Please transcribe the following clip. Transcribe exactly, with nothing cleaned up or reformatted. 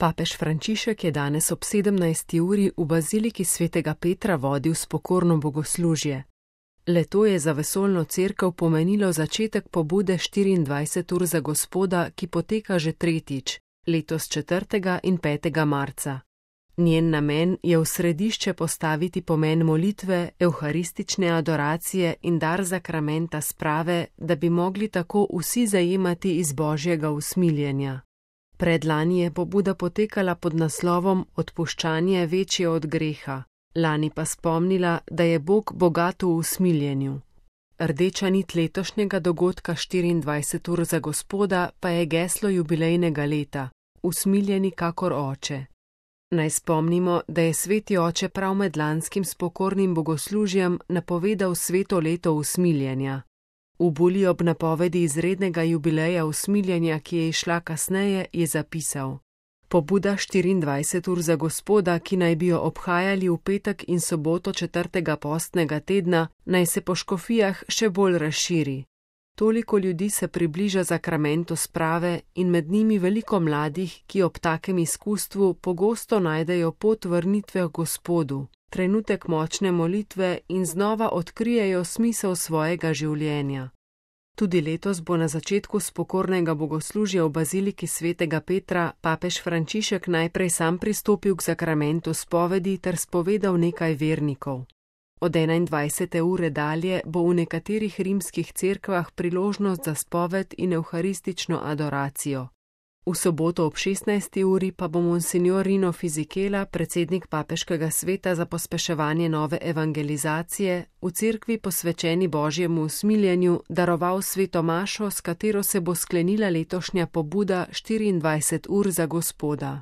Papež Frančišek je danes ob sedemnajsti uri v baziliki svetega Petra vodil spokorno bogoslužje. Le-to je za vesoljno cerkev pomenilo začetek pobude štiriindvajset ur za Gospoda, ki poteka že tretjič, letos četrtega in petega marca. Njen namen je v središče postaviti pomen molitve, evharistične adoracije in dar zakramenta sprave, da bi mogli tako vsi zajemati iz Božjega usmiljenja. Predlani je pobuda potekala pod naslovom Odpuščanje večje od greha, lani pa spomnila, da je Bog bogat v usmiljenju. Rdeča nit letošnjega dogodka štiriindvajset ur za Gospoda pa je geslo jubilejnega leta, usmiljeni kakor oče. Naj spomnimo, da je sveti oče prav med lanskim spokornim bogoslužjem napovedal sveto leto usmiljenja. V buli ob napovedi izrednega jubileja usmiljenja, ki je izšla kasneje, je zapisal: Pobuda štiriindvajset ur za Gospoda, ki naj bi jo obhajali v petek in soboto četrtega postnega tedna, naj se po škofijah še bolj razširi. Toliko ljudi se približa zakramentu sprave in med njimi veliko mladih, ki ob takem izkustvu pogosto najdejo pot vrnitve k Gospodu, trenutek močne molitve in znova odkrijejo smisel svojega življenja. Tudi letos bo na začetku spokornega bogoslužja v baziliki svetega Petra papež Frančišek najprej sam pristopil k zakramentu spovedi ter spovedal nekaj vernikov. Od enaindvajsete ure dalje bo v nekaterih rimskih cerkvah priložnost za spoved in evharistično adoracijo. V soboto ob šestnajsti uri pa bo monsignor Rino Fisichella, predsednik papeškega sveta za pospeševanje nove evangelizacije, v cerkvi posvečeni Božjemu usmiljenju daroval sveto mašo, s katero se bo sklenila letošnja pobuda štiriindvajset ur za Gospoda.